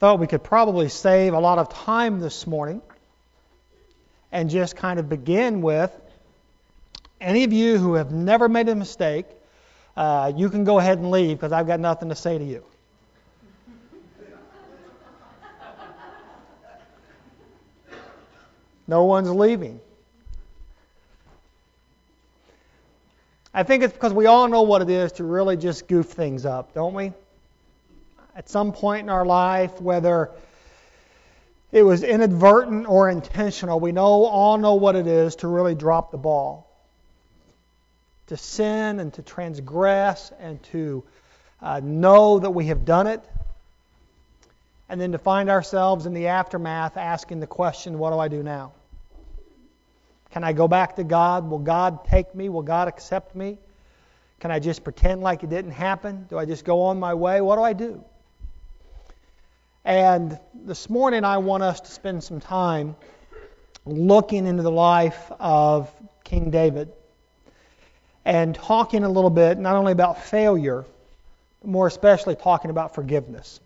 We could probably save a lot of time this morning and just kind of begin with any of you who have never made a mistake, you can go ahead and leave because I've got nothing to say to you. No one's leaving. I think it's because we all know what it is to really just goof things up, don't we? At some point in our life, whether it was inadvertent or intentional, we all know what it is to really drop the ball. To sin and to transgress and to know that we have done it. And then to find ourselves in the aftermath asking the question, what do I do now? Can I go back to God? Will God take me? Will God accept me? Can I just pretend like it didn't happen? Do I just go on my way? What do I do? And this morning I want us to spend some time looking into the life of King David and talking a little bit not only about failure, but more especially talking about forgiveness.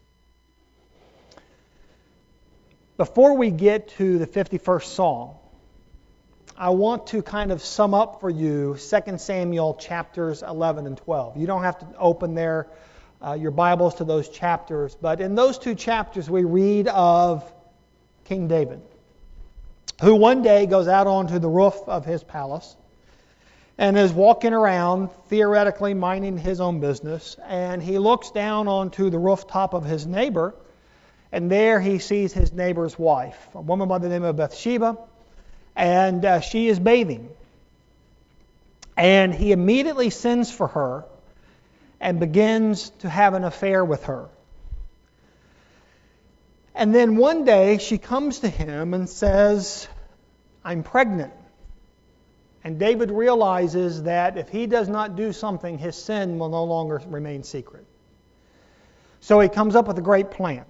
Before we get to the 51st Psalm, I want to kind of sum up for you 2 Samuel chapters 11 and 12. You don't have to open your Bibles to those chapters, but in those two chapters we read of King David, who one day goes out onto the roof of his palace and is walking around, theoretically minding his own business, and he looks down onto the rooftop of his neighbor, and there he sees his neighbor's wife, a woman by the name of Bathsheba, and she is bathing. And he immediately sends for her and begins to have an affair with her. And then one day she comes to him and says, I'm pregnant. And David realizes that if he does not do something, his sin will no longer remain secret. So he comes up with a great plan.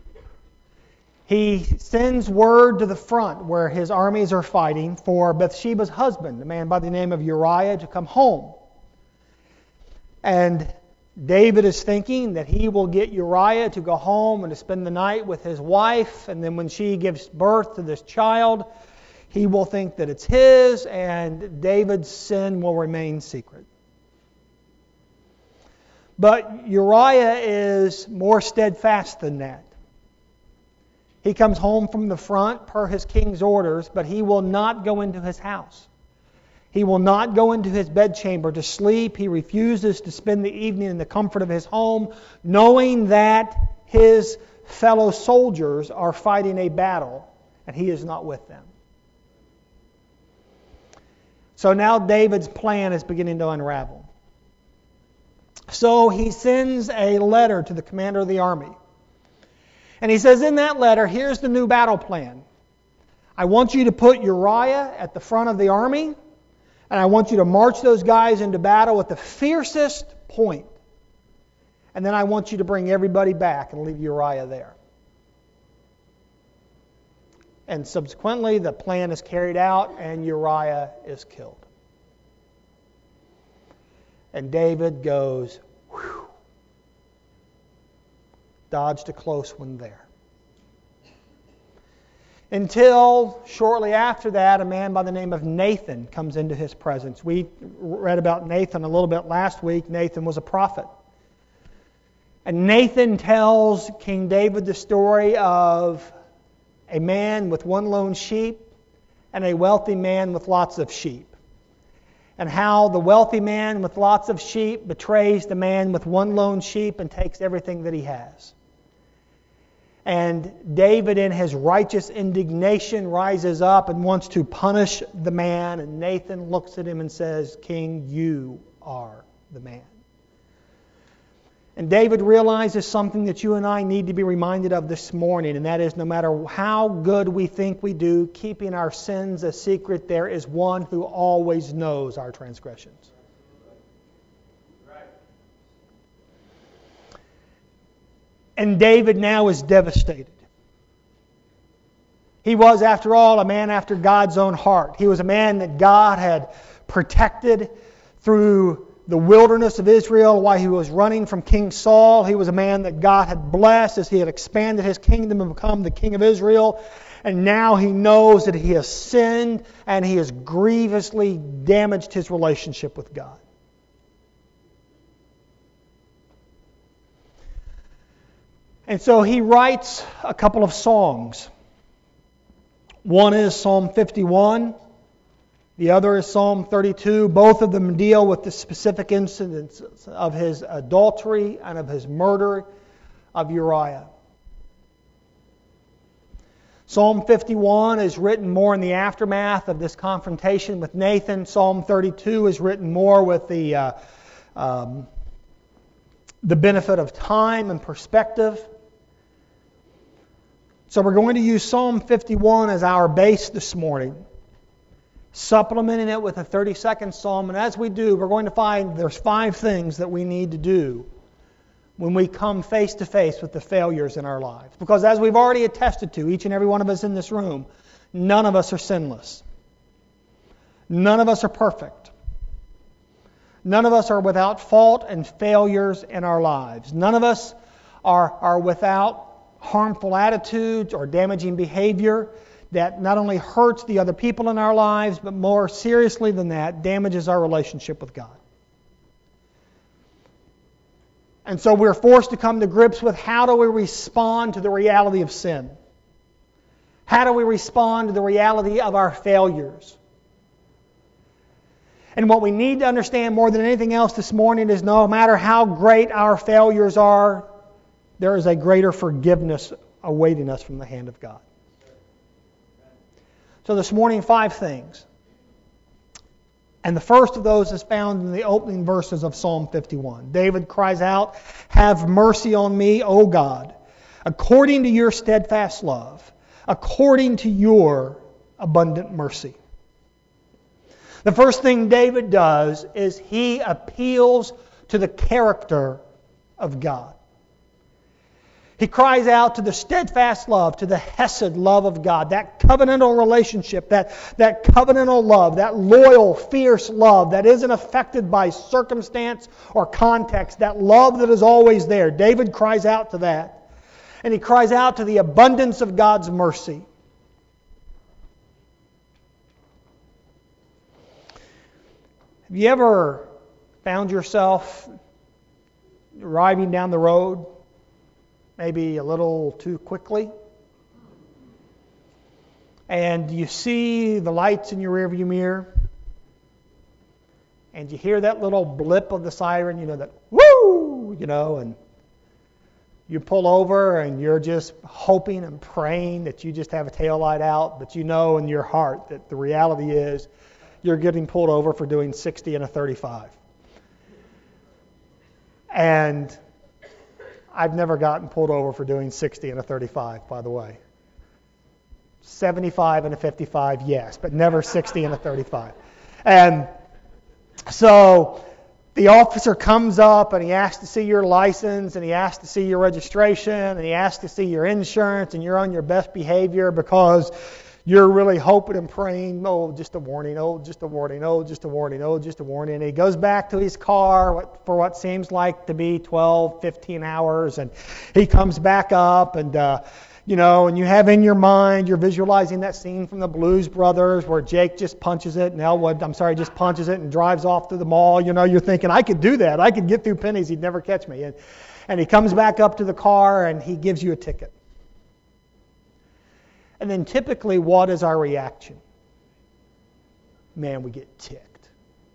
He sends word to the front where his armies are fighting for Bathsheba's husband, a man by the name of Uriah, to come home. And David is thinking that he will get Uriah to go home and to spend the night with his wife, and then when she gives birth to this child, he will think that it's his, and David's sin will remain secret. But Uriah is more steadfast than that. He comes home from the front per his king's orders, but he will not go into his house. He will not go into his bedchamber to sleep. He refuses to spend the evening in the comfort of his home, knowing that his fellow soldiers are fighting a battle, and he is not with them. So now David's plan is beginning to unravel. So he sends a letter to the commander of the army. And he says in that letter, here's the new battle plan. I want you to put Uriah at the front of the army, and I want you to march those guys into battle at the fiercest point. And then I want you to bring everybody back and leave Uriah there. And subsequently, the plan is carried out, and Uriah is killed. And David goes, whew, dodged a close one there. Until shortly after that, a man by the name of Nathan comes into his presence. We read about Nathan a little bit last week. Nathan was a prophet. And Nathan tells King David the story of a man with one lone sheep and a wealthy man with lots of sheep. And how the wealthy man with lots of sheep betrays the man with one lone sheep and takes everything that he has. And David, in his righteous indignation, rises up and wants to punish the man. And Nathan looks at him and says, King, you are the man. And David realizes something that you and I need to be reminded of this morning, and that is no matter how good we think we do, keeping our sins a secret, there is one who always knows our transgressions. And David now is devastated. He was, after all, a man after God's own heart. He was a man that God had protected through the wilderness of Israel, while he was running from King Saul. He was a man that God had blessed as he had expanded his kingdom and become the king of Israel. And now he knows that he has sinned and he has grievously damaged his relationship with God. And so he writes a couple of songs. One is Psalm 51. The other is Psalm 32. Both of them deal with the specific incidents of his adultery and of his murder of Uriah. Psalm 51 is written more in the aftermath of this confrontation with Nathan. Psalm 32 is written more with the benefit of time and perspective. So we're going to use Psalm 51 as our base this morning, supplementing it with a 32nd Psalm. And as we do, we're going to find there's 5 things that we need to do when we come face to face with the failures in our lives. Because as we've already attested to, each and every one of us in this room, none of us are sinless. None of us are perfect. None of us are without fault and failures in our lives. None of us are without harmful attitudes or damaging behavior that not only hurts the other people in our lives, but more seriously than that, damages our relationship with God. And so we're forced to come to grips with how do we respond to the reality of sin? How do we respond to the reality of our failures? And what we need to understand more than anything else this morning is no matter how great our failures are, there is a greater forgiveness awaiting us from the hand of God. So this morning, 5 things. And the first of those is found in the opening verses of Psalm 51. David cries out, "Have mercy on me, O God, according to your steadfast love, according to your abundant mercy." The first thing David does is he appeals to the character of God. He cries out to the steadfast love, to the hesed love of God, that covenantal relationship, that covenantal love, that loyal, fierce love that isn't affected by circumstance or context, that love that is always there. David cries out to that. And he cries out to the abundance of God's mercy. Have you ever found yourself driving down the road maybe a little too quickly, and you see the lights in your rearview mirror, and you hear that little blip of the siren, that woo, and you pull over and you're just hoping and praying that you just have a taillight out, but you know in your heart that the reality is you're getting pulled over for doing 60 and a 35. And I've never gotten pulled over for doing 60 and a 35, by the way. 75 and a 55, yes, but never 60 and a 35. And so the officer comes up and he asks to see your license and he asks to see your registration and he asks to see your insurance, and you're on your best behavior because you're really hoping and praying, oh, just a warning, oh, just a warning, oh, just a warning, oh, just a warning. And he goes back to his car for what seems like to be 12, 15 hours, and he comes back up and, and you have in your mind, you're visualizing that scene from the Blues Brothers where Jake just punches it and Elwood, just punches it and drives off to the mall. You're thinking, I could do that. I could get through Penny's. He'd never catch me. And he comes back up to the car and he gives you a ticket. And then typically, what is our reaction? Man, we get ticked.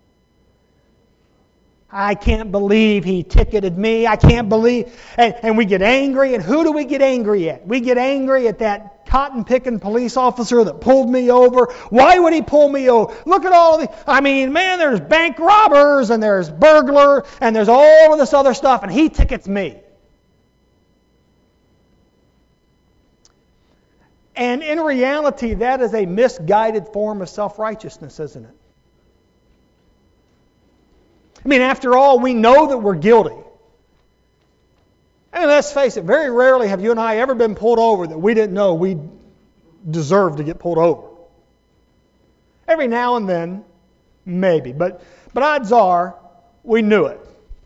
I can't believe he ticketed me. I can't believe... And we get angry. And who do we get angry at? We get angry at that cotton-picking police officer that pulled me over. Why would he pull me over? Look at all the... there's bank robbers, and there's burglar, and there's all of this other stuff, and he tickets me. And in reality, that is a misguided form of self-righteousness, isn't it? After all, we know that we're guilty. Let's face it, very rarely have you and I ever been pulled over that we didn't know we deserved to get pulled over. Every now and then, maybe. But odds are, We knew it.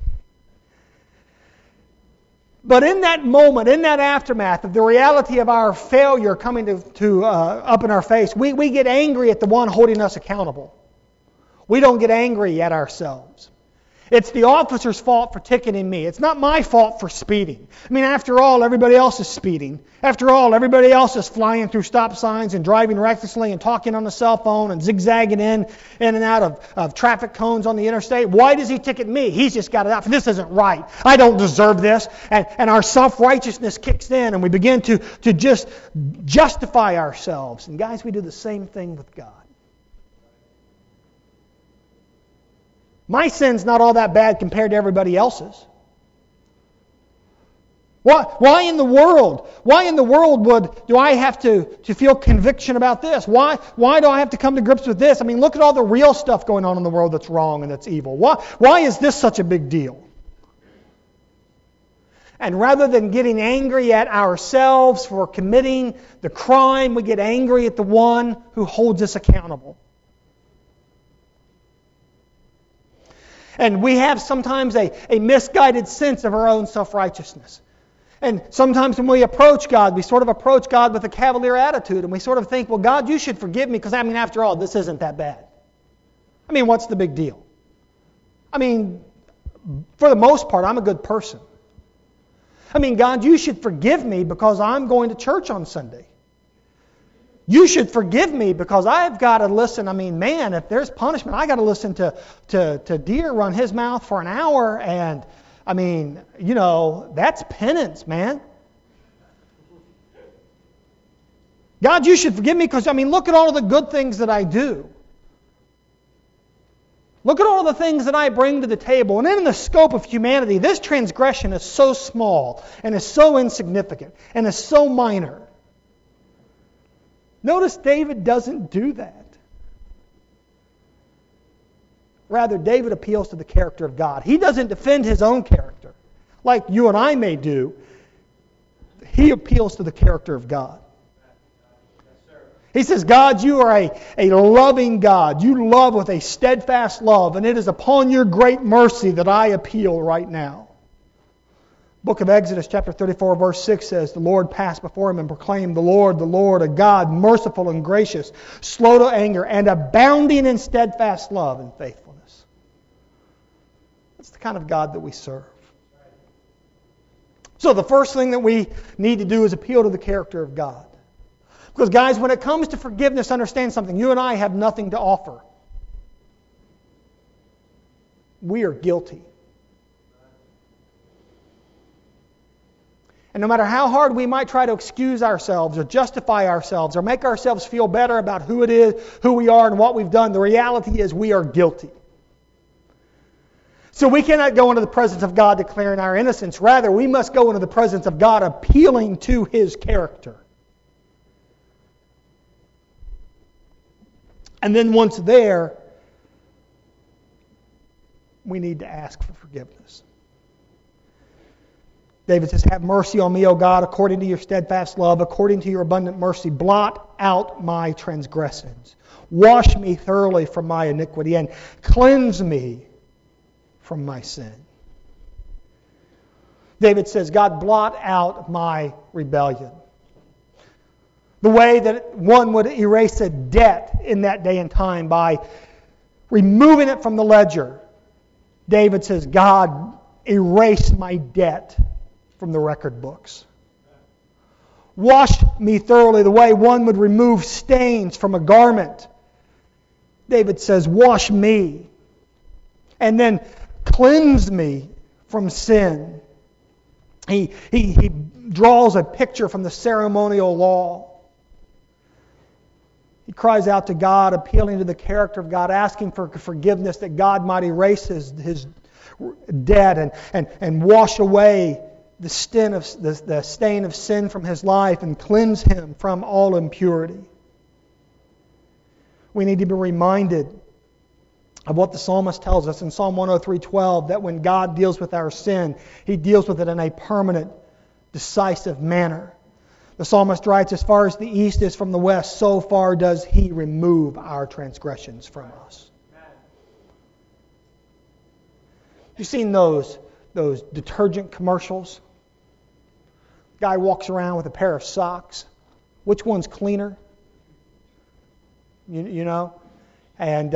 But in that moment, in that aftermath of the reality of our failure coming to up in our face, we get angry at the one holding us accountable. We don't get angry at ourselves. It's the officer's fault for ticketing me. It's not my fault for speeding. I mean, after all, everybody else is speeding. After all, everybody else is flying through stop signs and driving recklessly and talking on the cell phone and zigzagging in and out of traffic cones on the interstate. Why does he ticket me? He's just got it out. This isn't right. I don't deserve this. And our self-righteousness kicks in and we begin to just justify ourselves. And guys, we do the same thing with God. My sin's not all that bad compared to everybody else's. Why in the world? Why in the world do I have to feel conviction about this? Why do I have to come to grips with this? I mean, look at all the real stuff going on in the world that's wrong and that's evil. Why is this such a big deal? And rather than getting angry at ourselves for committing the crime, we get angry at the one who holds us accountable. And we have sometimes a misguided sense of our own self-righteousness. And sometimes when we approach God, we sort of approach God with a cavalier attitude. And we sort of think, well, God, you should forgive me because, after all, this isn't that bad. What's the big deal? For the most part, I'm a good person. God, you should forgive me because I'm going to church on Sunday. You should forgive me because I've got to listen. If there's punishment, I got to listen to deer run his mouth for an hour. And, that's penance, man. God, you should forgive me because, look at all of the good things that I do. Look at all of the things that I bring to the table. And in the scope of humanity, this transgression is so small and is so insignificant and is so minor. Notice David doesn't do that. Rather, David appeals to the character of God. He doesn't defend his own character like you and I may do. He appeals to the character of God. He says, God, you are a loving God. You love with a steadfast love, and it is upon your great mercy that I appeal right now. Book of Exodus chapter 34 verse 6 says, the Lord passed before him and proclaimed, the Lord, a God merciful and gracious, slow to anger, and abounding in steadfast love and faithfulness. That's the kind of God that we serve. So the first thing that we need to do is appeal to the character of God. Because guys, when it comes to forgiveness, understand something. You and I have nothing to offer. We are guilty. And no matter how hard we might try to excuse ourselves or justify ourselves or make ourselves feel better about who it is, who we are, and what we've done, the reality is we are guilty. So we cannot go into the presence of God declaring our innocence. Rather, we must go into the presence of God appealing to His character. And then once there, we need to ask for forgiveness. David says, have mercy on me, O God, according to your steadfast love, according to your abundant mercy. Blot out my transgressions. Wash me thoroughly from my iniquity and cleanse me from my sin. David says, God, blot out my rebellion. The way that one would erase a debt in that day and time by removing it from the ledger. David says, God, erase my debt from the record books. Wash me thoroughly the way one would remove stains from a garment. David says, wash me. And then cleanse me from sin. He draws a picture from the ceremonial law. He cries out to God, appealing to the character of God, asking for forgiveness that God might erase his debt and wash away the stain of sin from his life and cleanse him from all impurity. We need to be reminded of what the psalmist tells us in Psalm 103:12, that when God deals with our sin, He deals with it in a permanent, decisive manner. The psalmist writes, as far as the east is from the west, so far does He remove our transgressions from us. You seen those detergent commercials? Guy walks around with a pair of socks. Which one's cleaner? You know? And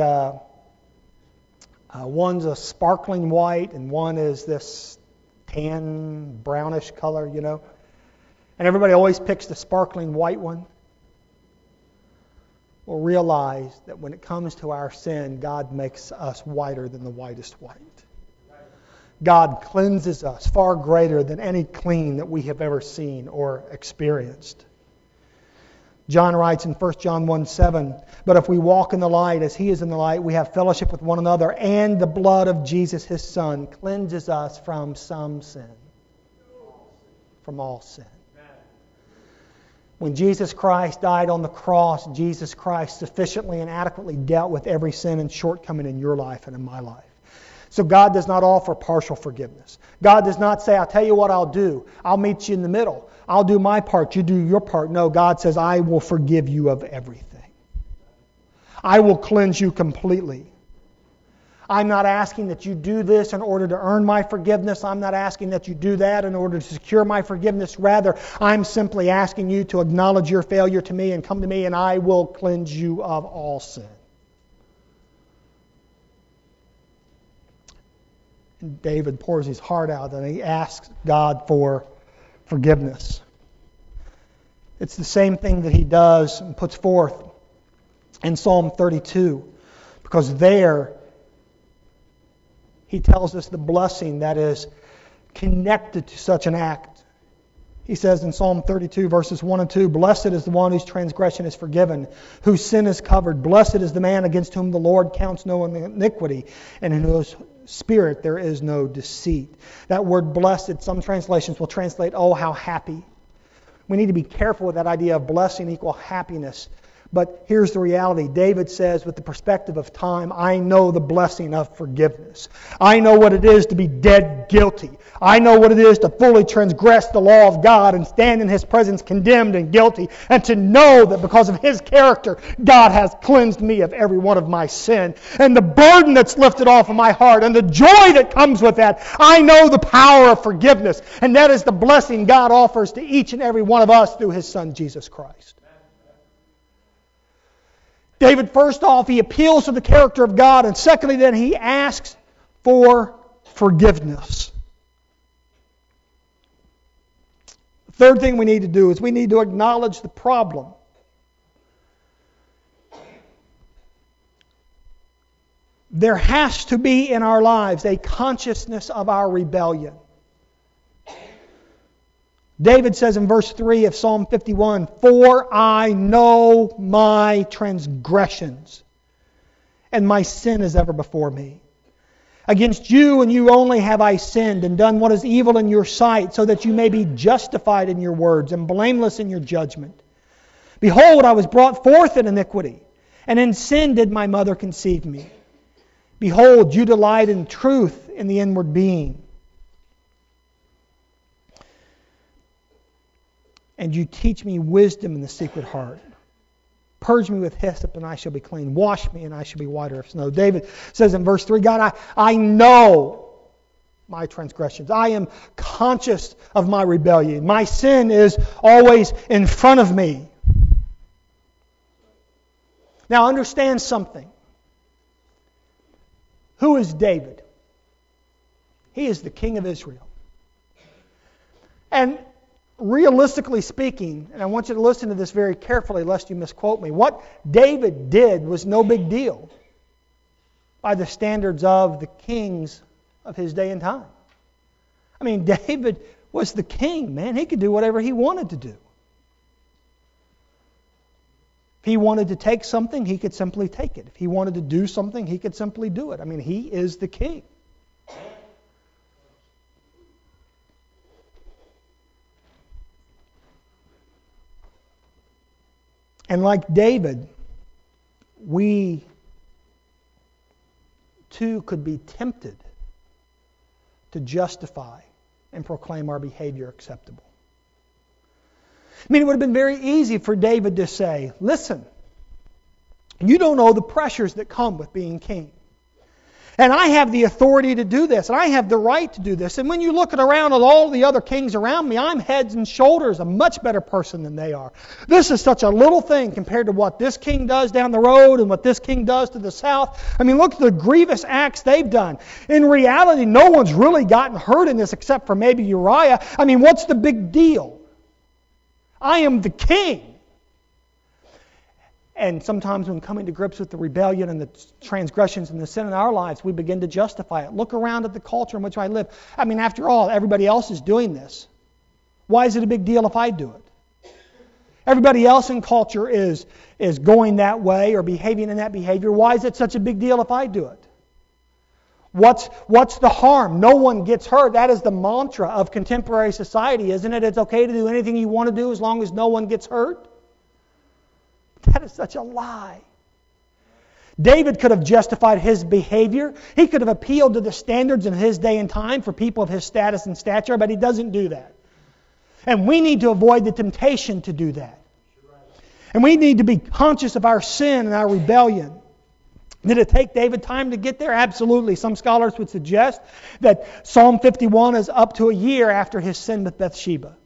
one's a sparkling white and one is this tan, brownish color, you know? And everybody always picks the sparkling white one. Well, realize that when it comes to our sin, God makes us whiter than the whitest white. God cleanses us far greater than any clean that we have ever seen or experienced. John writes in 1 John 1:7, "But if we walk in the light as He is in the light, we have fellowship with one another, and the blood of Jesus, His Son, cleanses us from some sin." From all sin. When Jesus Christ died on the cross, Jesus Christ sufficiently and adequately dealt with every sin and shortcoming in your life and in my life. So God does not offer partial forgiveness. God does not say, "I'll tell you what I'll do. I'll meet you in the middle. I'll do my part, you do your part." No, God says, "I will forgive you of everything. I will cleanse you completely. I'm not asking that you do this in order to earn my forgiveness. I'm not asking that you do that in order to secure my forgiveness. Rather, I'm simply asking you to acknowledge your failure to me and come to me, and I will cleanse you of all sin." And David pours his heart out and he asks God for forgiveness. It's the same thing that he does and puts forth in Psalm 32, because there he tells us the blessing that is connected to such an act. He says in Psalm 32, verses 1 and 2, "Blessed is the one whose transgression is forgiven, whose sin is covered. Blessed is the man against whom the Lord counts no iniquity, and in whose spirit there is no deceit." That word blessed, some translations will translate, "Oh, how happy." We need to be careful with that idea of blessing equal happiness. But here's the reality. David says, with the perspective of time, I know the blessing of forgiveness. I know what it is to be dead guilty. I know what it is to fully transgress the law of God and stand in His presence condemned and guilty, and to know that because of His character, God has cleansed me of every one of my sin. And the burden that's lifted off of my heart and the joy that comes with that, I know the power of forgiveness. And that is the blessing God offers to each and every one of us through His Son, Jesus Christ. David, first off, he appeals to the character of God, and secondly, then he asks for forgiveness. The third thing we need to do is we need to acknowledge the problem. There has to be in our lives a consciousness of our rebellion. David says in verse 3 of Psalm 51, "For I know my transgressions, and my sin is ever before me. Against you and you only have I sinned and done what is evil in your sight, so that you may be justified in your words and blameless in your judgment. Behold, I was brought forth in iniquity, and in sin did my mother conceive me. Behold, you delight in truth in the inward being. And you teach me wisdom in the secret heart. Purge me with hyssop, and I shall be clean. Wash me, and I shall be whiter as snow." David says in verse 3, "God, I know my transgressions. I am conscious of my rebellion. My sin is always in front of me." Now understand something. Who is David? He is the king of Israel. And realistically speaking, and I want you to listen to this very carefully lest you misquote me, what David did was no big deal by the standards of the kings of his day and time. I mean, David was the king, man. He could do whatever he wanted to do. If he wanted to take something, he could simply take it. If he wanted to do something, he could simply do it. I mean, he is the king. And like David, we too could be tempted to justify and proclaim our behavior acceptable. I mean, it would have been very easy for David to say, "Listen, you don't know the pressures that come with being king. And I have the authority to do this, and I have the right to do this. And when you look around at all the other kings around me, I'm heads and shoulders a much better person than they are. This is such a little thing compared to what this king does down the road and what this king does to the south. I mean, look at the grievous acts they've done. In reality, no one's really gotten hurt in this except for maybe Uriah. I mean, what's the big deal? I am the king. And sometimes when coming to grips with the rebellion and the transgressions and the sin in our lives, we begin to justify it. Look around at the culture in which I live. I mean, after all, everybody else is doing this. Why is it a big deal if I do it? Everybody else in culture is going that way or behaving in that behavior. Why is it such a big deal if I do it? What's the harm? No one gets hurt. That is the mantra of contemporary society, isn't it? It's okay to do anything you want to do as long as no one gets hurt. That is such a lie. David could have justified his behavior. He could have appealed to the standards in his day and time for people of his status and stature, but he doesn't do that. And we need to avoid the temptation to do that. And we need to be conscious of our sin and our rebellion. Did it take David time to get there? Absolutely. Some scholars would suggest that Psalm 51 is up to a year after his sin with Bathsheba.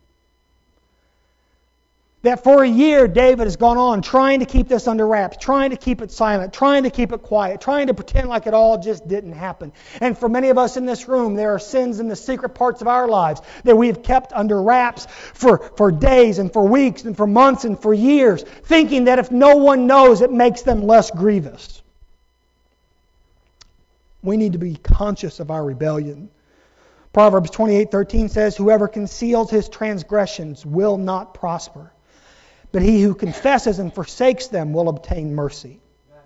That for a year, David has gone on trying to keep this under wraps, trying to keep it silent, trying to keep it quiet, trying to pretend like it all just didn't happen. And for many of us in this room, there are sins in the secret parts of our lives that we have kept under wraps for days and for weeks and for months and for years, thinking that if no one knows, it makes them less grievous. We need to be conscious of our rebellion. Proverbs 28:13 says, "Whoever conceals his transgressions will not prosper, but he who confesses and forsakes them will obtain mercy."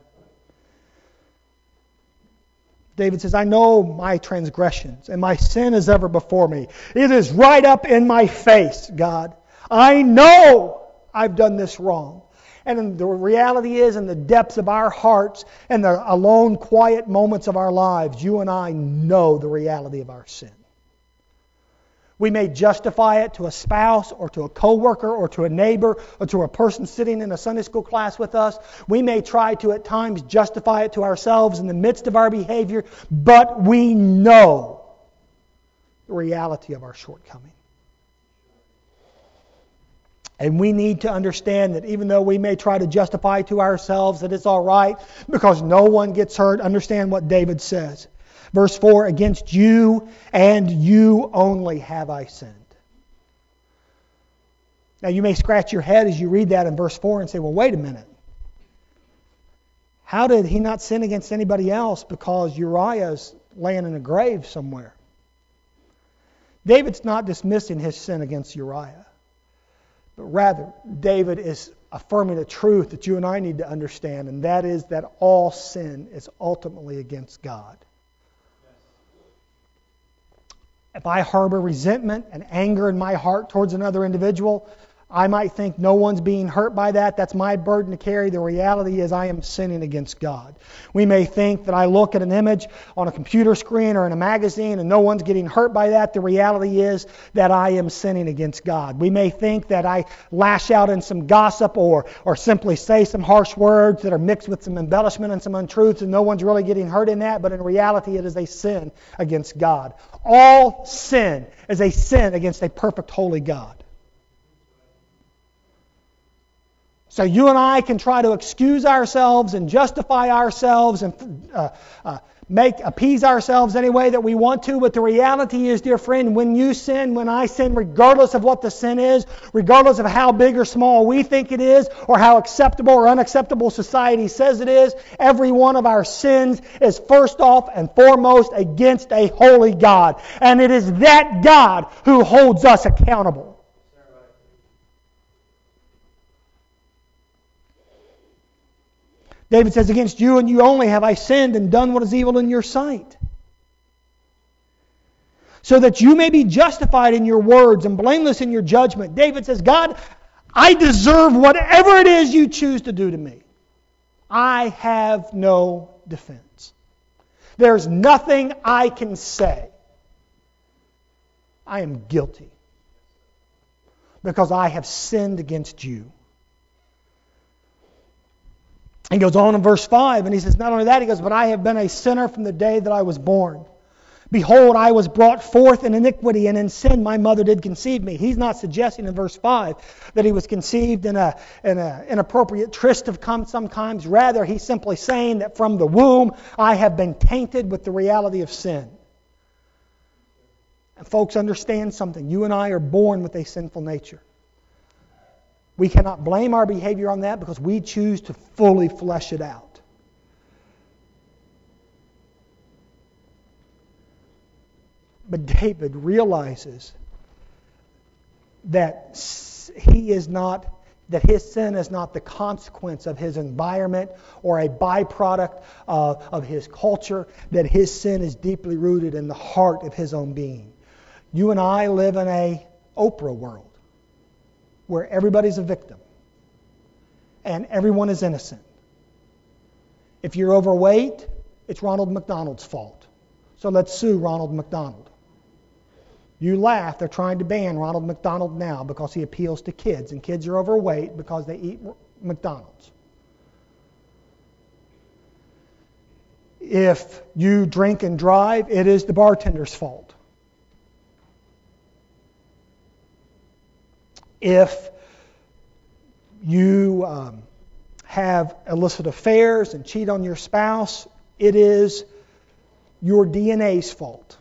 David says, "I know my transgressions, and my sin is ever before me. It is right up in my face, God. I know I've done this wrong." And the reality is, in the depths of our hearts and the alone, quiet moments of our lives, you and I know the reality of our sin. We may justify it to a spouse or to a coworker or to a neighbor or to a person sitting in a Sunday school class with us. We may try to at times justify it to ourselves in the midst of our behavior, but we know the reality of our shortcoming. And we need to understand that even though we may try to justify to ourselves that it's all right because no one gets hurt, understand what David says. Verse 4, "Against you and you only have I sinned." Now you may scratch your head as you read that in verse 4 and say, well, wait a minute. How did he not sin against anybody else because Uriah's laying in a grave somewhere? David's not dismissing his sin against Uriah. But rather, David is affirming a truth that you and I need to understand, and that is that all sin is ultimately against God. If I harbor resentment and anger in my heart towards another individual, I might think no one's being hurt by that. That's my burden to carry. The reality is I am sinning against God. We may think that I look at an image on a computer screen or in a magazine and no one's getting hurt by that. The reality is that I am sinning against God. We may think that I lash out in some gossip or simply say some harsh words that are mixed with some embellishment and some untruths and no one's really getting hurt in that, but in reality it is a sin against God. All sin is a sin against a perfect, holy God. So you and I can try to excuse ourselves and justify ourselves and appease ourselves any way that we want to, but the reality is, dear friend, when you sin, when I sin, regardless of what the sin is, regardless of how big or small we think it is, or how acceptable or unacceptable society says it is, every one of our sins is first off and foremost against a holy God. And it is that God who holds us accountable. David says, "Against you and you only have I sinned and done what is evil in your sight, so that you may be justified in your words and blameless in your judgment." David says, God, I deserve whatever it is you choose to do to me. I have no defense. There's nothing I can say. I am guilty because I have sinned against you. He goes on in verse 5, and he says, not only that, he goes, but I have been a sinner from the day that I was born. Behold, I was brought forth in iniquity, and in sin my mother did conceive me. He's not suggesting in verse 5 that he was conceived in an inappropriate tryst of sometimes. Rather, he's simply saying that from the womb I have been tainted with the reality of sin. And folks, understand something. You and I are born with a sinful nature. We cannot blame our behavior on that because we choose to fully flesh it out. But David realizes that that his sin is not the consequence of his environment or a byproduct of his culture, that his sin is deeply rooted in the heart of his own being. You and I live in a Oprah world where everybody's a victim and everyone is innocent. If you're overweight, it's Ronald McDonald's fault. So let's sue Ronald McDonald. You laugh, they're trying to ban Ronald McDonald now because he appeals to kids, and kids are overweight because they eat McDonald's. If you drink and drive, it is the bartender's fault. If you have illicit affairs and cheat on your spouse, it is your DNA's fault.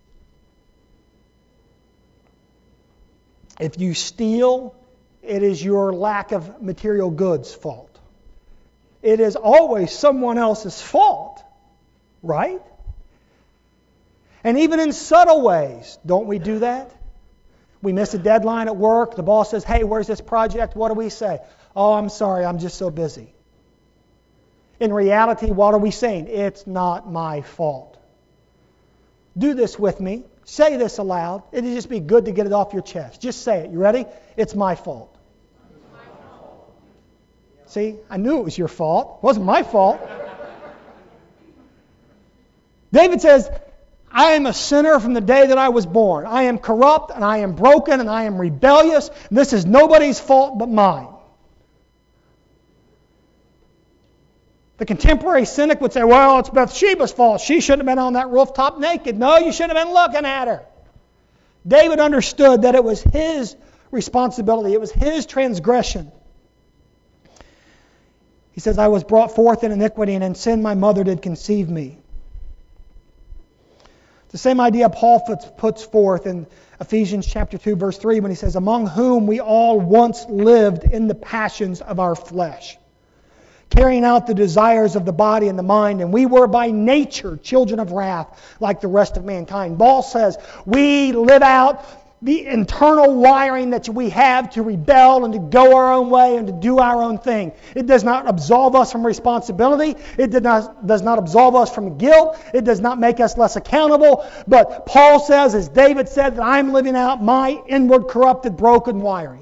If you steal, it is your lack of material goods' fault. It is always someone else's fault, right? And even in subtle ways, don't we do that? We miss a deadline at work. The boss says, hey, where's this project? What do we say? Oh, I'm sorry, I'm just so busy. In reality, what are we saying? It's not my fault. Do this with me. Say this aloud. It'd just be good to get it off your chest. Just say it. You ready? It's my fault. See, I knew it was your fault. It wasn't my fault. David says, I am a sinner from the day that I was born. I am corrupt, and I am broken, and I am rebellious. This is nobody's fault but mine. The contemporary cynic would say, well, it's Bathsheba's fault. She shouldn't have been on that rooftop naked. No, you shouldn't have been looking at her. David understood that it was his responsibility. It was his transgression. He says, I was brought forth in iniquity, and in sin my mother did conceive me. It's the same idea Paul puts forth in Ephesians chapter 2, verse 3, when he says, among whom we all once lived in the passions of our flesh, carrying out the desires of the body and the mind, and we were by nature children of wrath like the rest of mankind. Paul says we live out the internal wiring that we have to rebel and to go our own way and to do our own thing. It does not absolve us from responsibility. It does not absolve us from guilt. It does not make us less accountable. But Paul says, as David said, that I'm living out my inward corrupted, broken wiring.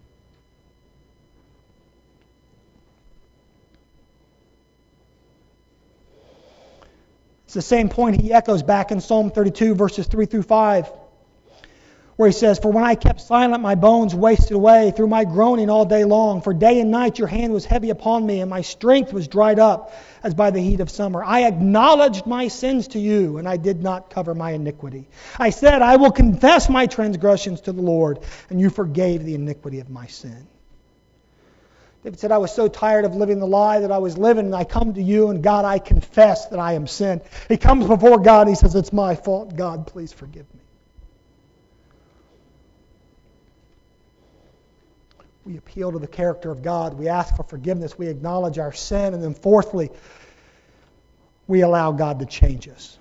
It's the same point he echoes back in Psalm 32, verses 3 through 5, where he says, for when I kept silent, my bones wasted away through my groaning all day long. For day and night your hand was heavy upon me, and my strength was dried up as by the heat of summer. I acknowledged my sins to you, and I did not cover my iniquity. I said, I will confess my transgressions to the Lord, and you forgave the iniquity of my sin. David said, I was so tired of living the lie that I was living, and I come to you, and God, I confess that I am sin. He comes before God, and he says, it's my fault. God, please forgive me. We appeal to the character of God. We ask for forgiveness. We acknowledge our sin. And then fourthly, we allow God to change us.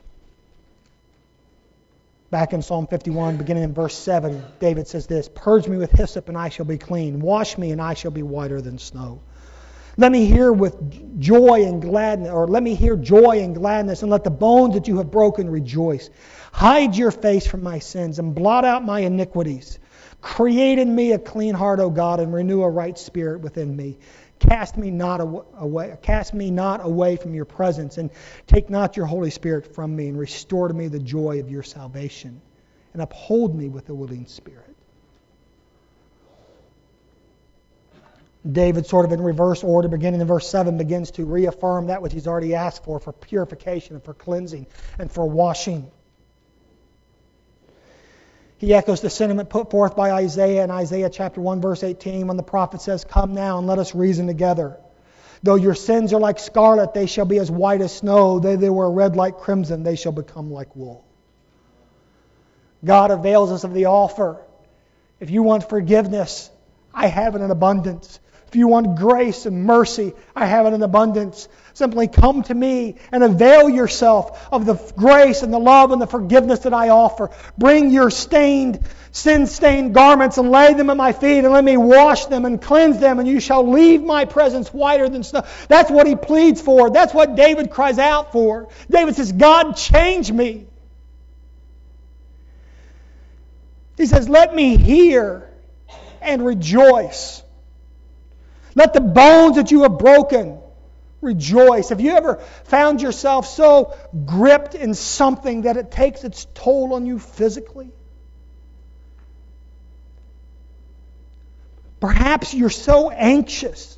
Back in Psalm 51, beginning in verse 7, David says this, purge me with hyssop and I shall be clean. Wash me and I shall be whiter than snow. Let me hear with joy and gladness, or let me hear joy and gladness, and let the bones that you have broken rejoice. Hide your face from my sins and blot out my iniquities. Create in me a clean heart, O God, and renew a right spirit within me. Cast me not away from your presence, and take not your Holy Spirit from me, and restore to me the joy of your salvation, and uphold me with a willing spirit. David, sort of in reverse order, beginning in verse 7, begins to reaffirm that which he's already asked for purification and for cleansing and for washing. He echoes the sentiment put forth by Isaiah in Isaiah chapter 1, verse 18, when the prophet says, "Come now and let us reason together. Though your sins are like scarlet, they shall be as white as snow. Though they were red like crimson, they shall become like wool." God avails us of the offer. If you want forgiveness, I have it in abundance. If you want grace and mercy, I have it in abundance. Simply come to me and avail yourself of the grace and the love and the forgiveness that I offer. Bring your sin-stained garments and lay them at my feet and let me wash them and cleanse them, and you shall leave my presence whiter than snow. That's what he pleads for. That's what David cries out for. David says, God, change me. He says, let me hear and rejoice. Let the bones that you have broken rejoice. Have you ever found yourself so gripped in something that it takes its toll on you physically? Perhaps you're so anxious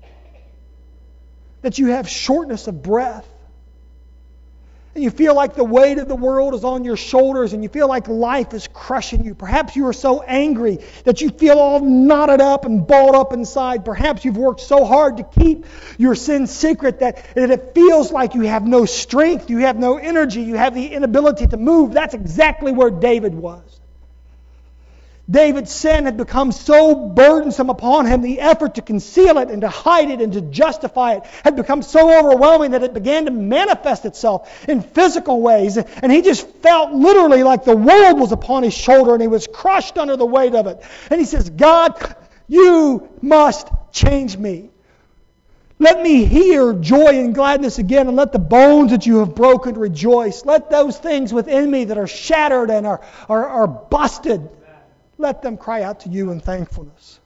that you have shortness of breath. And you feel like the weight of the world is on your shoulders and you feel like life is crushing you. Perhaps you are so angry that you feel all knotted up and balled up inside. Perhaps you've worked so hard to keep your sin secret that it feels like you have no strength, you have no energy, you have the inability to move. That's exactly where David was. David's sin had become so burdensome upon him, the effort to conceal it and to hide it and to justify it had become so overwhelming that it began to manifest itself in physical ways. And he just felt literally like the world was upon his shoulder and he was crushed under the weight of it. And he says, God, you must change me. Let me hear joy and gladness again, and let the bones that you have broken rejoice. Let those things within me that are shattered and are busted, let them cry out to you in thankfulness.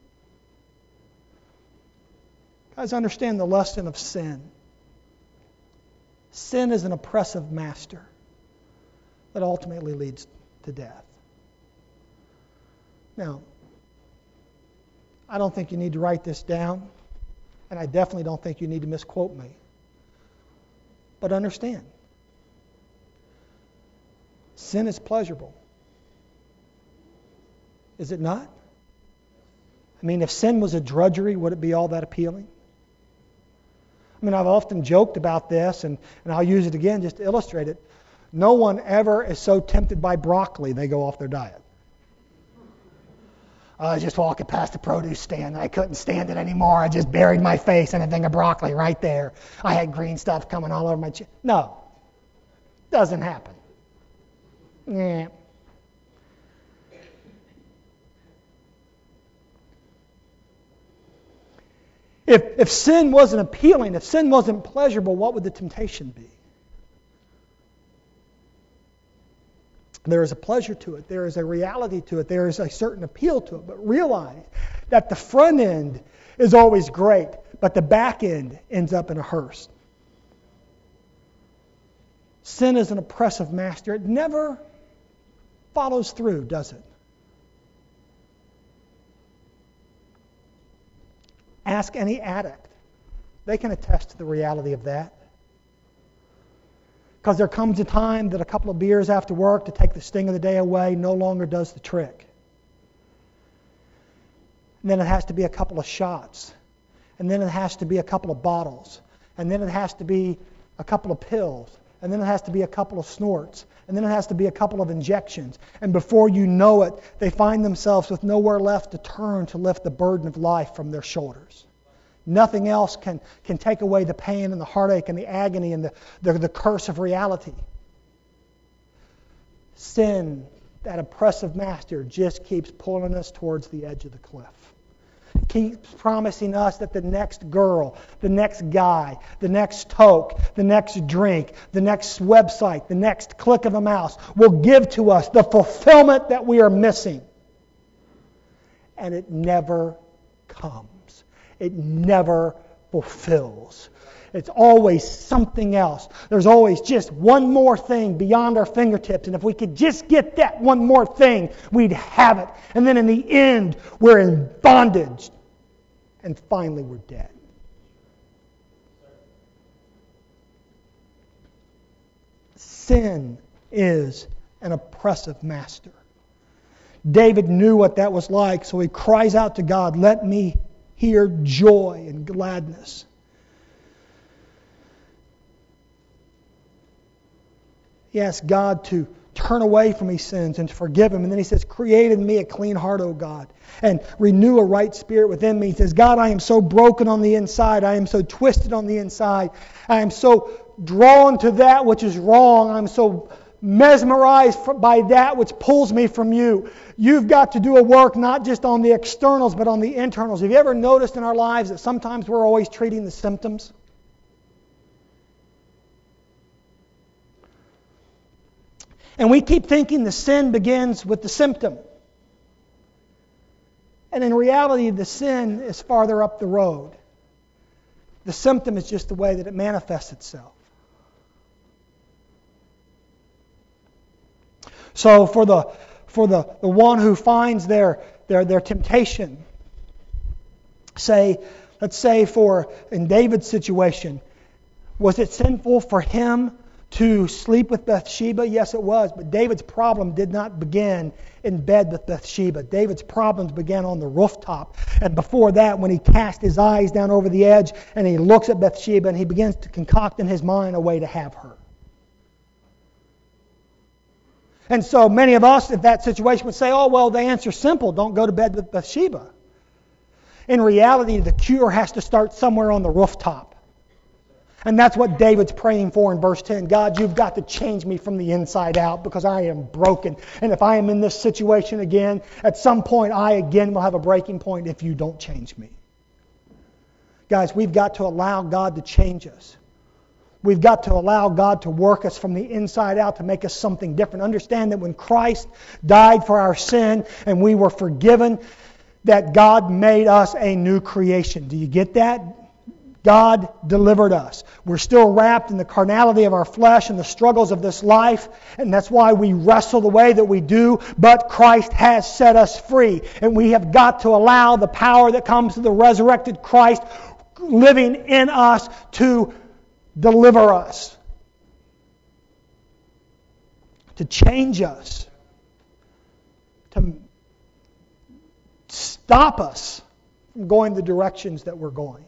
Guys, understand the lesson of sin. Sin is an oppressive master that ultimately leads to death. Now, I don't think you need to write this down, and I definitely don't think you need to misquote me. But understand, sin is pleasurable. Is it not? I mean, if sin was a drudgery, would it be all that appealing? I mean, I've often joked about this, and I'll use it again just to illustrate it. No one ever is so tempted by broccoli they go off their diet. I was just walking past the produce stand, and I couldn't stand it anymore. I just buried my face in a thing of broccoli right there. I had green stuff coming all over my chin. No, doesn't happen. Yeah. If sin wasn't appealing, if sin wasn't pleasurable, what would the temptation be? There is a pleasure to it. There is a reality to it. There is a certain appeal to it. But realize that the front end is always great, but the back end ends up in a hearse. Sin is an oppressive master. It never follows through, does it? Ask any addict. They can attest to the reality of that. Because there comes a time that a couple of beers after work to take the sting of the day away no longer does the trick. And then it has to be a couple of shots. And then it has to be a couple of bottles. And then it has to be a couple of pills. And then it has to be a couple of snorts. And then it has to be a couple of injections. And before you know it, they find themselves with nowhere left to turn to lift the burden of life from their shoulders. Nothing else can take away the pain and the heartache and the agony and the curse of reality. Sin, that oppressive master, just keeps pulling us towards the edge of the cliff. Keeps promising us that the next girl, the next guy, the next toke, the next drink, the next website, the next click of a mouse will give to us the fulfillment that we are missing. And it never comes. It never fulfills. It's always something else. There's always just one more thing beyond our fingertips. And if we could just get that one more thing, we'd have it. And then in the end, we're in bondage and finally we're dead. Sin is an oppressive master. David knew what that was like, so he cries out to God, "Let me hear joy and gladness." He asks God to turn away from his sins and to forgive him. And then he says, "Create in me a clean heart, O God, and renew a right spirit within me." He says, "God, I am so broken on the inside. I am so twisted on the inside. I am so drawn to that which is wrong. I'm so mesmerized by that which pulls me from you." You've got to do a work not just on the externals, but on the internals. Have you ever noticed in our lives that sometimes we're always treating the symptoms? And we keep thinking the sin begins with the symptom. And in reality, the sin is farther up the road. The symptom is just the way that it manifests itself. So for the one who finds their temptation, let's say in David's situation, was it sinful for him to sleep with Bathsheba? Yes, it was. But David's problem did not begin in bed with Bathsheba. David's problems began on the rooftop. And before that, when he cast his eyes down over the edge and he looks at Bathsheba and he begins to concoct in his mind a way to have her. And so many of us, in that situation, would say, "Oh, well, the answer's simple. Don't go to bed with Bathsheba." In reality, the cure has to start somewhere on the rooftop. And that's what David's praying for in verse 10. "God, you've got to change me from the inside out because I am broken. And if I am in this situation again, at some point I again will have a breaking point if you don't change me." Guys, we've got to allow God to change us. We've got to allow God to work us from the inside out to make us something different. Understand that when Christ died for our sin and we were forgiven, that God made us a new creation. Do you get that? God delivered us. We're still wrapped in the carnality of our flesh and the struggles of this life, and that's why we wrestle the way that we do, but Christ has set us free. And we have got to allow the power that comes to the resurrected Christ living in us to deliver us, to change us, to stop us from going the directions that we're going.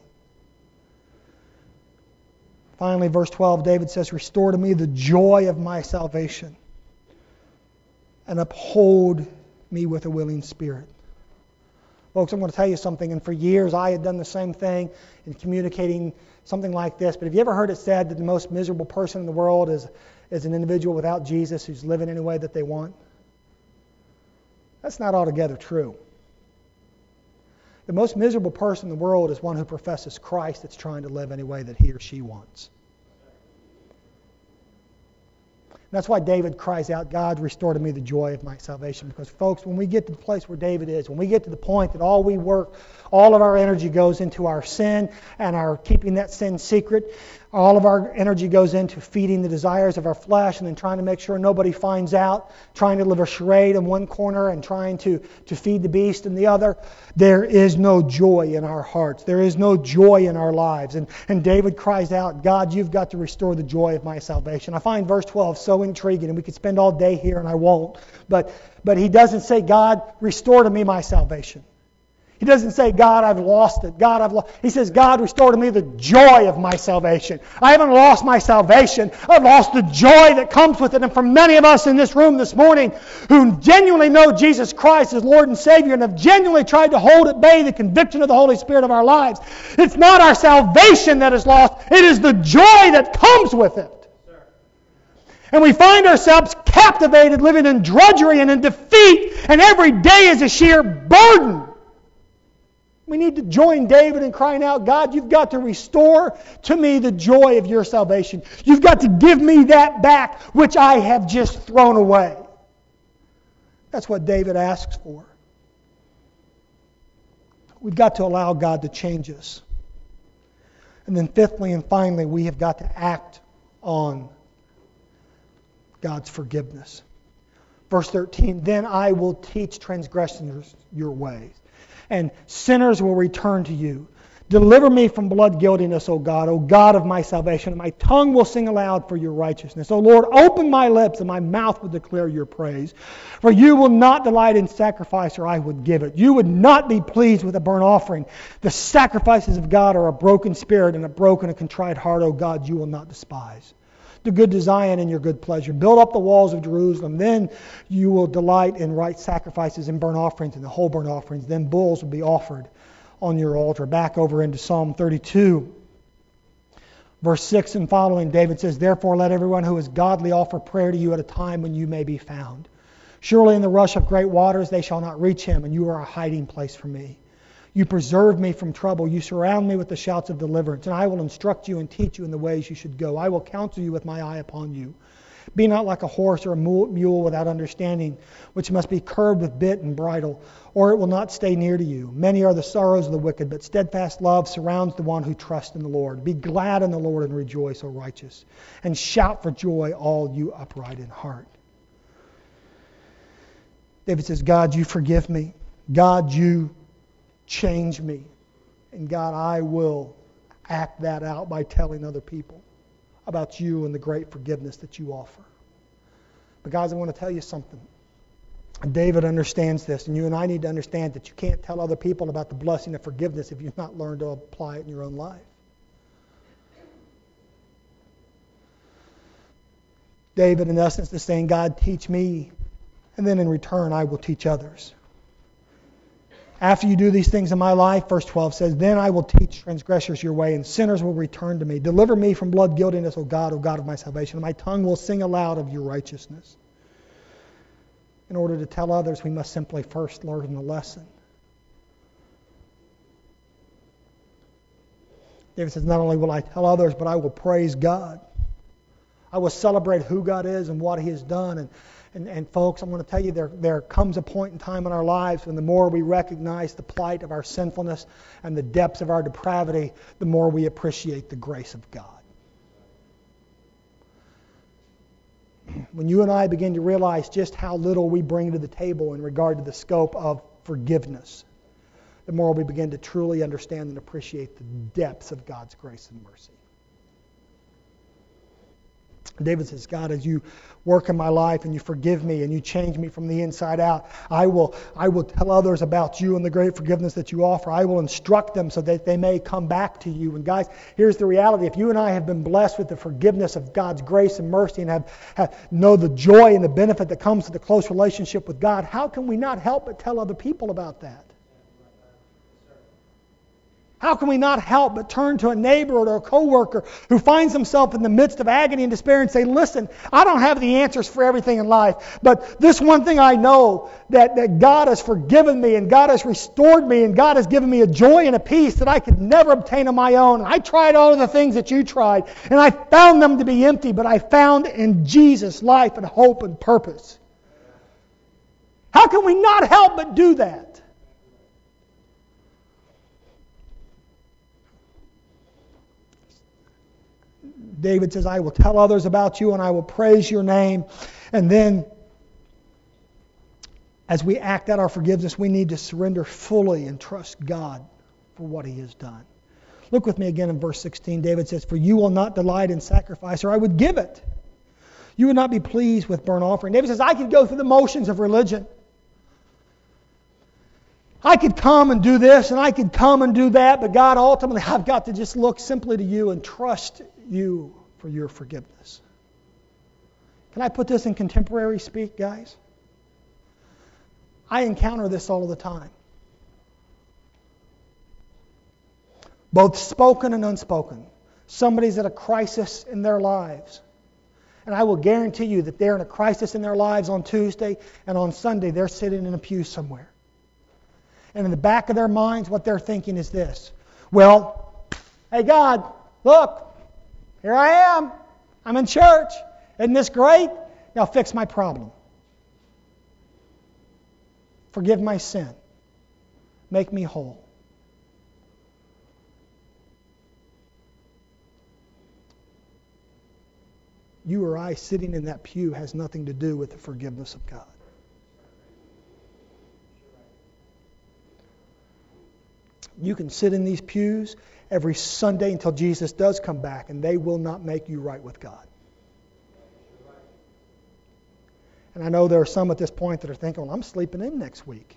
Finally, verse 12, David says, "Restore to me the joy of my salvation and uphold me with a willing spirit." Folks, I'm going to tell you something, and for years I had done the same thing in communicating something like this, but have you ever heard it said that the most miserable person in the world is an individual without Jesus who's living any way that they want? That's not altogether true. The most miserable person in the world is one who professes Christ that's trying to live any way that he or she wants. That's why David cries out, "God, restore to me the joy of my salvation." Because, folks, when we get to the place where David is, when we get to the point that all of our energy goes into our sin and our keeping that sin secret, all of our energy goes into feeding the desires of our flesh and then trying to make sure nobody finds out, trying to live a charade in one corner and trying to feed the beast in the other, there is no joy in our hearts. There is no joy in our lives. And David cries out, "God, you've got to restore the joy of my salvation." I find verse 12 so intriguing, and we could spend all day here, and I won't. But he doesn't say, "God, restore to me my salvation." He doesn't say, "God, I've lost it. God, I've lost." He says, "God, restore to me the joy of my salvation." I haven't lost my salvation. I've lost the joy that comes with it. And for many of us in this room this morning who genuinely know Jesus Christ as Lord and Savior and have genuinely tried to hold at bay the conviction of the Holy Spirit of our lives, it's not our salvation that is lost. It is the joy that comes with it. And we find ourselves captivated, living in drudgery and in defeat, and every day is a sheer burden. We need to join David in crying out, "God, you've got to restore to me the joy of your salvation. You've got to give me that back which I have just thrown away." That's what David asks for. We've got to allow God to change us. And then fifthly and finally, we have got to act on God's forgiveness. Verse 13, "Then I will teach transgressors your ways." and sinners will return to you. Deliver me from blood guiltiness, O God of my salvation. And my tongue will sing aloud for your righteousness. O Lord, open my lips, and my mouth will declare your praise. For you will not delight in sacrifice, or I would give it. You would not be pleased with a burnt offering. The sacrifices of God are a broken spirit and a broken and contrite heart, O God, you will not despise. Do good to Zion in your good pleasure. Build up the walls of Jerusalem. Then you will delight in right sacrifices and burnt offerings and the whole burnt offerings. Then bulls will be offered on your altar. Back over into Psalm 32. Verse 6 and following, David says, Therefore let everyone who is godly offer prayer to you at a time when you may be found. Surely in the rush of great waters they shall not reach him, and you are a hiding place for me. You preserve me from trouble. You surround me with the shouts of deliverance, and I will instruct you and teach you in the ways you should go. I will counsel you with my eye upon you. Be not like a horse or a mule without understanding, which must be curbed with bit and bridle, or it will not stay near to you. Many are the sorrows of the wicked, but steadfast love surrounds the one who trusts in the Lord. Be glad in the Lord and rejoice, O righteous, and shout for joy, all you upright in heart. David says, God, you forgive me. God, you change me. And God, I will act that out by telling other people about you and the great forgiveness that you offer. But guys, I want to tell you something. David understands this, and you and I need to understand that you can't tell other people about the blessing of forgiveness if you've not learned to apply it in your own life. David, in essence, is saying, God, teach me, and then in return, I will teach others. After you do these things in my life, verse 12 says, Then I will teach transgressors your way, and sinners will return to me. Deliver me from blood guiltiness, O God of my salvation. And my tongue will sing aloud of your righteousness. In order to tell others, we must simply first learn the lesson. David says, not only will I tell others, but I will praise God. I will celebrate who God is and what He has done. And folks, I'm going to tell you, there comes a point in time in our lives when the more we recognize the plight of our sinfulness and the depths of our depravity, the more we appreciate the grace of God. When you and I begin to realize just how little we bring to the table in regard to the scope of forgiveness, the more we begin to truly understand and appreciate the depths of God's grace and mercy. David says, God, as you work in my life and you forgive me and you change me from the inside out, I will tell others about you and the great forgiveness that you offer. I will instruct them so that they may come back to you. And guys, here's the reality. If you and I have been blessed with the forgiveness of God's grace and mercy and have know the joy and the benefit that comes with a close relationship with God, how can we not help but tell other people about that? How can we not help but turn to a neighbor or to a coworker who finds himself in the midst of agony and despair and say, listen, I don't have the answers for everything in life, but this one thing I know, that God has forgiven me and God has restored me and God has given me a joy and a peace that I could never obtain on my own. And I tried all of the things that you tried, and I found them to be empty, but I found in Jesus life and hope and purpose. How can we not help but do that? David says, I will tell others about you and I will praise your name. And then, as we act out our forgiveness, we need to surrender fully and trust God for what He has done. Look with me again in verse 16. David says, For you will not delight in sacrifice, or I would give it. You would not be pleased with burnt offering. David says, I could go through the motions of religion. I could come and do this, and I could come and do that, but God, ultimately, I've got to just look simply to you and trust you for your forgiveness. Can I put this in contemporary speak, guys? I encounter this all the time. Both spoken and unspoken. Somebody's at a crisis in their lives. And I will guarantee you that they're in a crisis in their lives on Tuesday, and on Sunday they're sitting in a pew somewhere. And in the back of their minds, what they're thinking is this. Well, hey God, look, here I am. I'm in church. Isn't this great? Now fix my problem. Forgive my sin. Make me whole. You or I sitting in that pew has nothing to do with the forgiveness of God. You can sit in these pews every Sunday until Jesus does come back, and they will not make you right with God. And I know there are some at this point that are thinking, well, I'm sleeping in next week.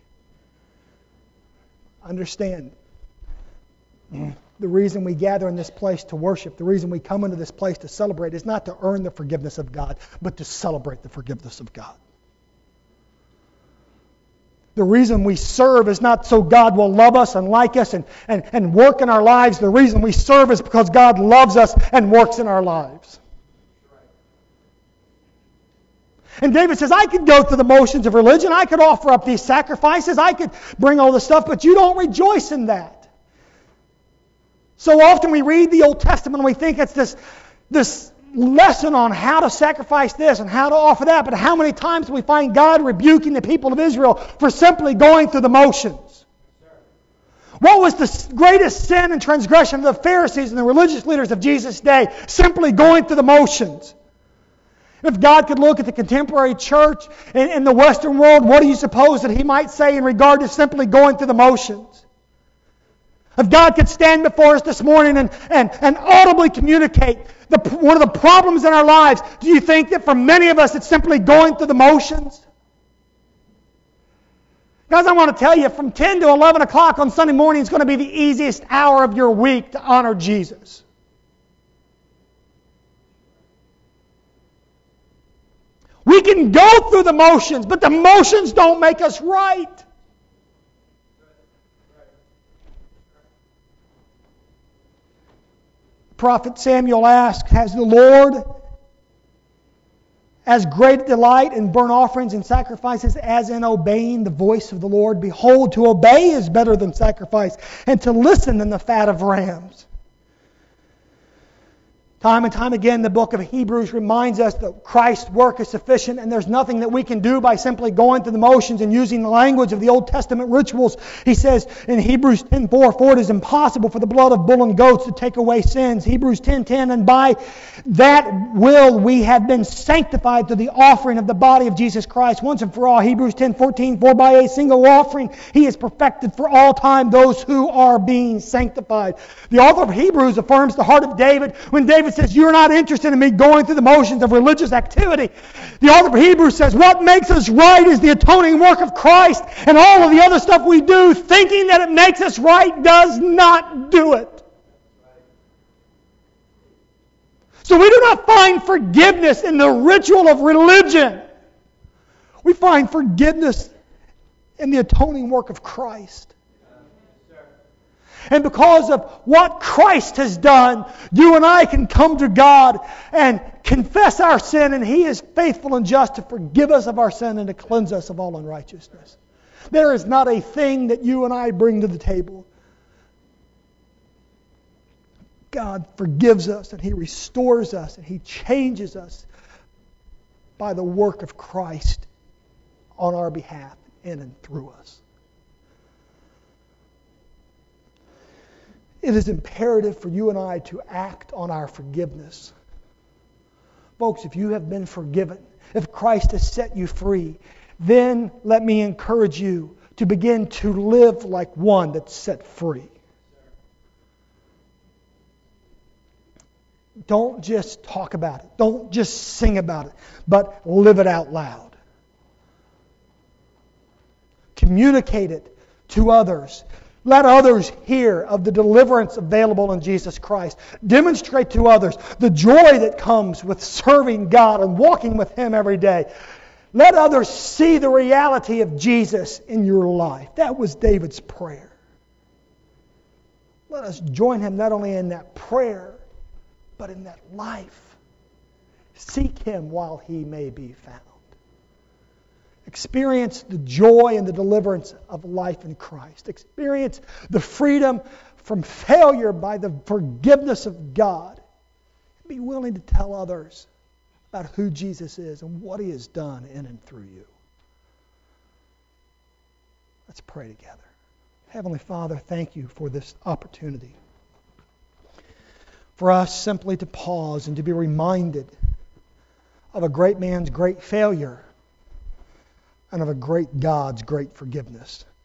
Understand, the reason we gather in this place to worship, the reason we come into this place to celebrate is not to earn the forgiveness of God, but to celebrate the forgiveness of God. The reason we serve is not so God will love us and like us and work in our lives. The reason we serve is because God loves us and works in our lives. And David says, I could go through the motions of religion. I could offer up these sacrifices. I could bring all this stuff, but you don't rejoice in that. So often we read the Old Testament and we think it's this lesson on how to sacrifice this and how to offer that. But how many times do we find God rebuking the people of Israel for simply going through the motions? What was the greatest sin and transgression of the Pharisees and the religious leaders of Jesus' day? Simply going through the motions. If God could look at the contemporary church in the Western world, what do you suppose that He might say in regard to simply going through the motions? If God could stand before us this morning and audibly communicate one of the problems in our lives, do you think that for many of us it's simply going through the motions? Guys, I want to tell you, from 10 to 11 o'clock on Sunday morning is going to be the easiest hour of your week to honor Jesus. We can go through the motions, but the motions don't make us right. Prophet Samuel asked, has the Lord as great delight in burnt offerings and sacrifices as in obeying the voice of the Lord? Behold, to obey is better than sacrifice, and to listen than the fat of rams. Time and time again, the book of Hebrews reminds us that Christ's work is sufficient and there's nothing that we can do by simply going through the motions and using the language of the Old Testament rituals. He says in Hebrews 10:4, for it is impossible for the blood of bull and goats to take away sins. Hebrews 10:10, and by that will we have been sanctified through the offering of the body of Jesus Christ once and for all. Hebrews 10:14, for by a single offering He has perfected for all time those who are being sanctified. The author of Hebrews affirms the heart of David when David says, you're not interested in me going through the motions of religious activity. The author of Hebrews says, what makes us right is the atoning work of Christ, and all of the other stuff we do, thinking that it makes us right, does not do it. So we do not find forgiveness in the ritual of religion. We find forgiveness in the atoning work of Christ. And because of what Christ has done, you and I can come to God and confess our sin, and He is faithful and just to forgive us of our sin and to cleanse us of all unrighteousness. There is not a thing that you and I bring to the table. God forgives us and He restores us and He changes us by the work of Christ on our behalf, in and through us. It is imperative for you and I to act on our forgiveness. Folks, if you have been forgiven, if Christ has set you free, then let me encourage you to begin to live like one that's set free. Don't just talk about it. Don't just sing about it, but live it out loud. Communicate it to others. Let others hear of the deliverance available in Jesus Christ. Demonstrate to others the joy that comes with serving God and walking with Him every day. Let others see the reality of Jesus in your life. That was David's prayer. Let us join him not only in that prayer, but in that life. Seek Him while He may be found. Experience the joy and the deliverance of life in Christ. Experience the freedom from failure by the forgiveness of God. Be willing to tell others about who Jesus is and what He has done in and through you. Let's pray together. Heavenly Father, thank You for this opportunity. For us simply to pause and to be reminded of a great man's great failure and of a great God's great forgiveness.